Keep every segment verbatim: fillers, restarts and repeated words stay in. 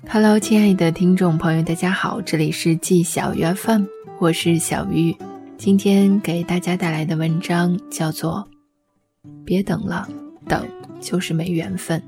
Hello， 亲爱的听众朋友，大家好，这里是季小鱼 F M， 我是小鱼。今天给大家带来的文章叫做别等了，等就是没缘分。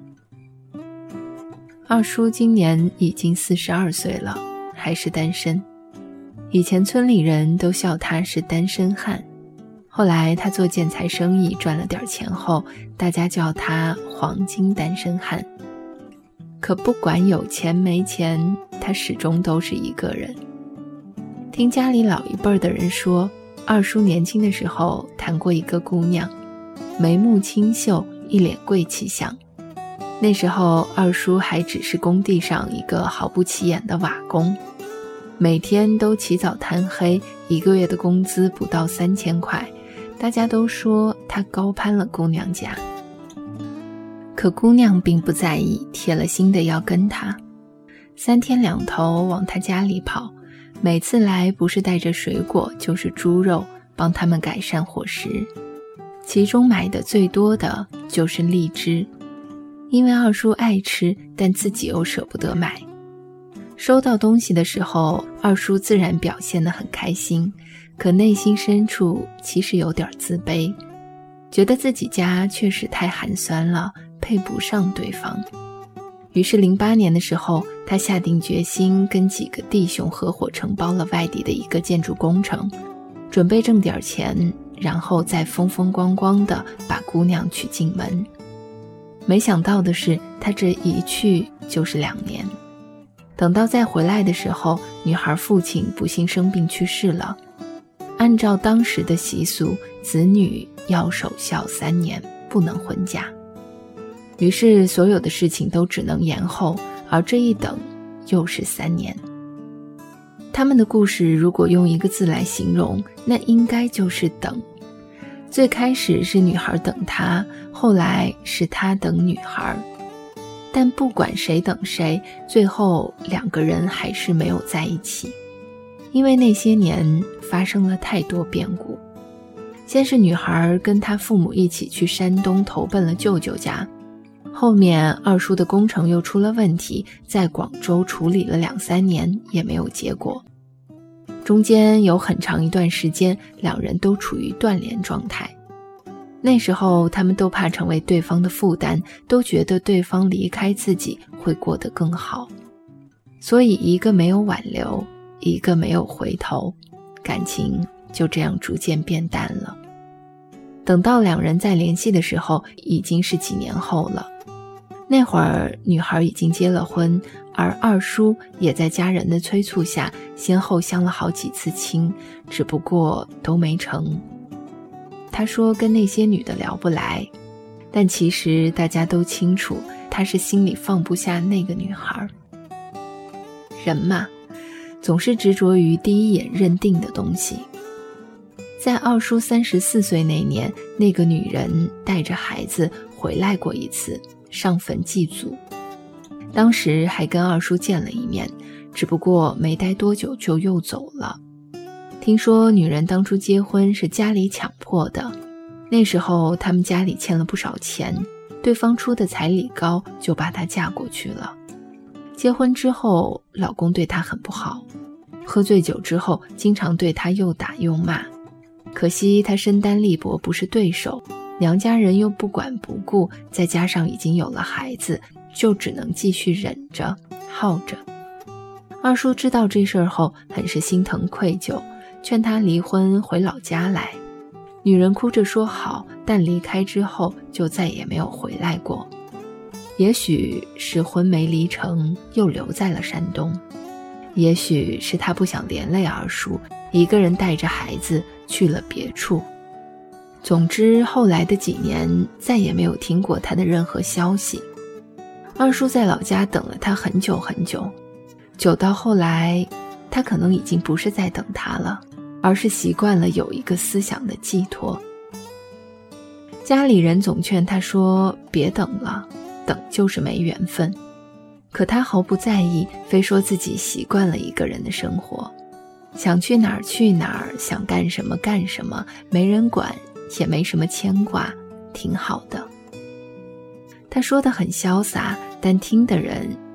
二叔今年已经四十二岁了，还是单身。以前村里人都笑他是单身汉，后来他做建材生意赚了点钱后，大家叫他黄金单身汉。可不管有钱没钱，他始终都是一个人。听家里老一辈的人说，二叔年轻的时候谈过一个姑娘，眉目清秀，一脸贵气相。那时候二叔还只是工地上一个毫不起眼的瓦工，每天都起早贪黑，一个月的工资不到三千块，大家都说他高攀了姑娘家。可姑娘并不在意，铁了心的要跟他，三天两头往他家里跑，每次来不是带着水果就是猪肉，帮他们改善伙食。其中买的最多的就是荔枝，因为二叔爱吃，但自己又舍不得买。收到东西的时候，二叔自然表现得很开心，可内心深处其实有点自卑，觉得自己家确实太寒酸了，配不上对方。于是零八年的时候，他下定决心跟几个弟兄合伙承包了外地的一个建筑工程，准备挣点钱，然后再风风光光地把姑娘娶进门。没想到的是，他这一去就是两年。等到再回来的时候，女孩父亲不幸生病去世了。按照当时的习俗，子女要守孝三年，不能婚嫁。于是所有的事情都只能延后，而这一等又是三年。他们的故事如果用一个字来形容，那应该就是等。最开始是女孩等他，后来是他等女孩。但不管谁等谁，最后两个人还是没有在一起。因为那些年发生了太多变故。先是女孩跟她父母一起去山东投奔了舅舅家，后面二叔的工程又出了问题，在广州处理了两三年也没有结果。中间有很长一段时间，两人都处于断联状态。那时候他们都怕成为对方的负担，都觉得对方离开自己会过得更好。所以一个没有挽留，一个没有回头，感情就这样逐渐变淡了。等到两人再联系的时候，已经是几年后了。那会儿女孩已经结了婚，而二叔也在家人的催促下先后相了好几次亲，只不过都没成。他说跟那些女的聊不来，但其实大家都清楚，他是心里放不下那个女孩。人嘛，总是执着于第一眼认定的东西。在二叔三十四岁那年，那个女人带着孩子回来过一次，上坟祭祖。当时还跟二叔见了一面，只不过没待多久就又走了。听说女人当初结婚是家里强迫的，那时候他们家里欠了不少钱，对方出的彩礼高，就把她嫁过去了。结婚之后，老公对她很不好，喝醉酒之后经常对她又打又骂。可惜她身单力薄，不是对手，娘家人又不管不顾，再加上已经有了孩子，就只能继续忍着耗着。二叔知道这事儿后，很是心疼愧疚，劝她离婚回老家来。女人哭着说好，但离开之后就再也没有回来过。也许是婚没离成，又留在了山东。也许是她不想连累二叔，一个人带着孩子去了别处。总之后来的几年再也没有听过她的任何消息。二叔在老家等了她很久很久，久到后来他可能已经不是在等她了，而是习惯了有一个思想的寄托。家里人总劝他说别等了，等就是没缘分。可他毫不在意，非说自己习惯了一个人的生活，想去哪儿去哪儿，想干什么干什么，没人管，也没什么牵挂，挺好的。他说得很潇洒，但听的人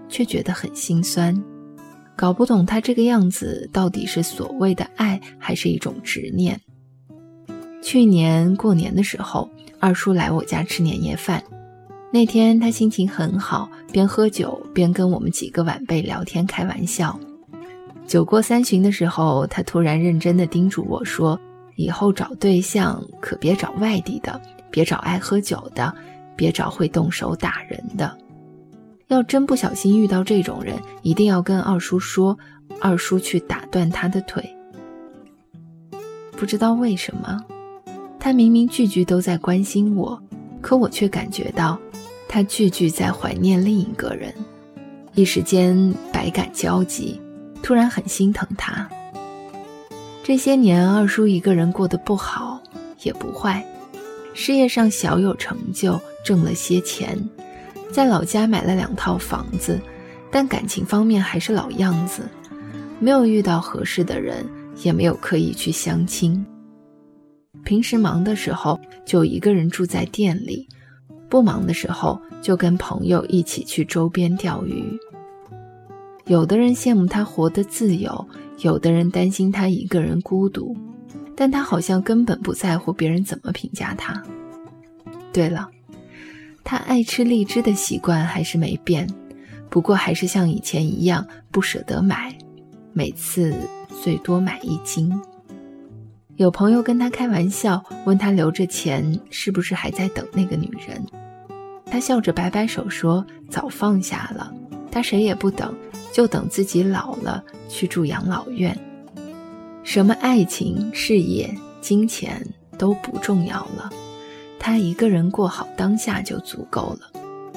却觉得很心酸，搞不懂他这个样子到底是所谓的爱还是一种执念。去年过年的时候，二叔来我家吃年夜饭，那天他心情很好，边喝酒边跟我们几个晚辈聊天开玩笑。酒过三巡的时候，他突然认真地叮嘱我说，以后找对象可别找外地的，别找爱喝酒的，别找会动手打人的。要真不小心遇到这种人，一定要跟二叔说，二叔去打断他的腿。不知道为什么，他明明句句都在关心我，可我却感觉到他句句在怀念另一个人，一时间百感交集，突然很心疼他。这些年二叔一个人过得不好也不坏，事业上小有成就，挣了些钱，在老家买了两套房子，但感情方面还是老样子，没有遇到合适的人，也没有刻意去相亲。平时忙的时候就一个人住在店里，不忙的时候就跟朋友一起去周边钓鱼。有的人羡慕他活得自由，有的人担心他一个人孤独，但他好像根本不在乎别人怎么评价他。对了，他爱吃荔枝的习惯还是没变，不过还是像以前一样不舍得买，每次最多买一斤。有朋友跟他开玩笑，问他留着钱是不是还在等那个女人。他笑着摆摆手说，早放下了，他谁也不等，就等自己老了去住养老院。什么爱情、事业、金钱都不重要了，他一个人过好当下就足够了。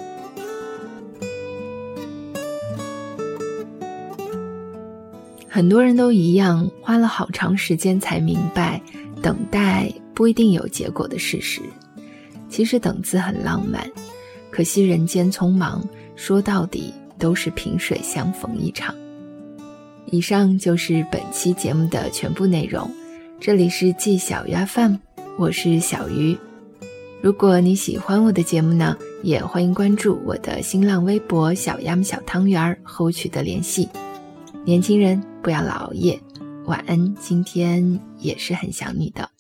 很多人都一样，花了好长时间才明白，等待不一定有结果的事实。其实等字很浪漫，可惜人间匆忙，说到底都是萍水相逢一场。以上就是本期节目的全部内容，这里是季小鱼 F M， 我是小鱼。如果你喜欢我的节目呢，也欢迎关注我的新浪微博小鸭小汤圆和我取得联系。年轻人不要老熬夜，晚安，今天也是很想你的。